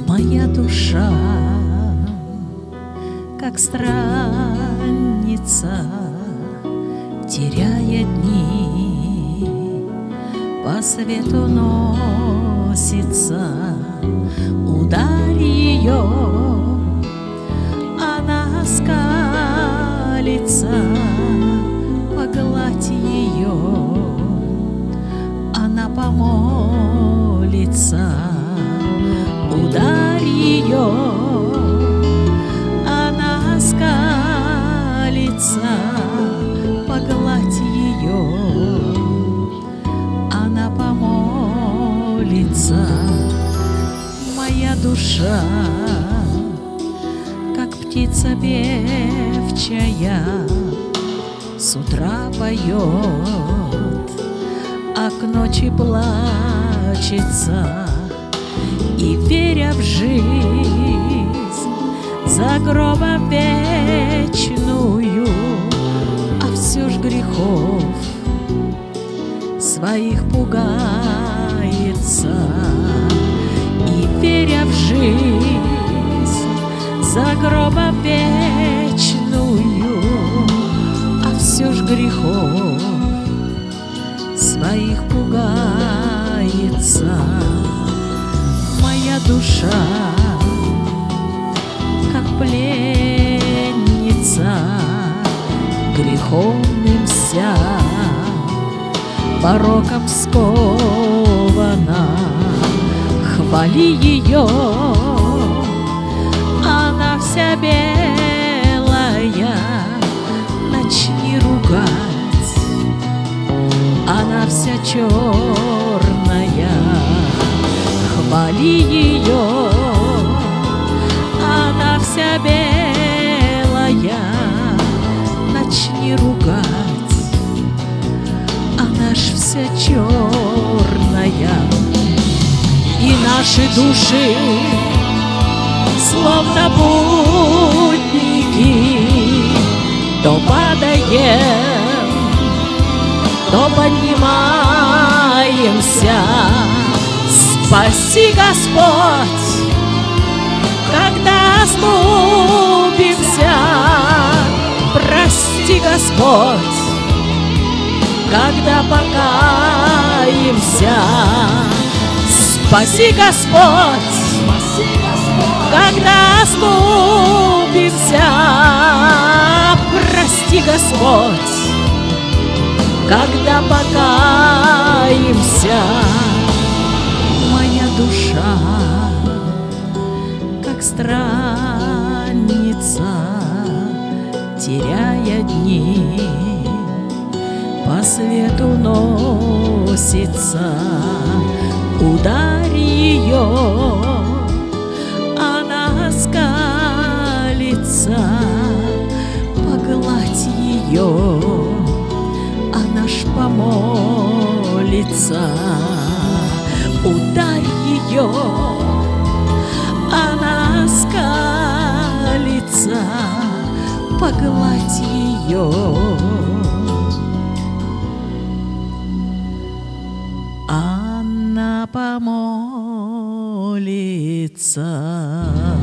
Моя душа, как странница, теряя дни, по свету носится. Ударь ее, она скалится, погладь ее, она помолится. Ударь ее, она скалится, погладь ее, она помолится. Моя душа, как птица певчая, с утра поет, а к ночи плачется. И, веря в жизнь, за гробом вечную, а все ж грехов своих пугается. И, веря в жизнь, за гробом вечную, а все ж грехов своих пугается. Моя душа, как пленница, греховным вся, пороком скована. Хвали ее, она вся белая, начни ругать, она вся черная. Хвали ее, она вся белая, начни ругать, она ж вся черная. И наши души, словно путники, то падаем, то поднимаемся. Спаси, Господь, когда оступимся, прости, Господь, когда покаемся. Спаси, Господь, когда оступимся, прости, Господь, когда покаемся. Моя душа, как странница, теряя дни, по свету носится. Ударь ее, она скалится, погладь ее, она ж помолится. Ударь ее, она скалится, погладь ее, она помолится.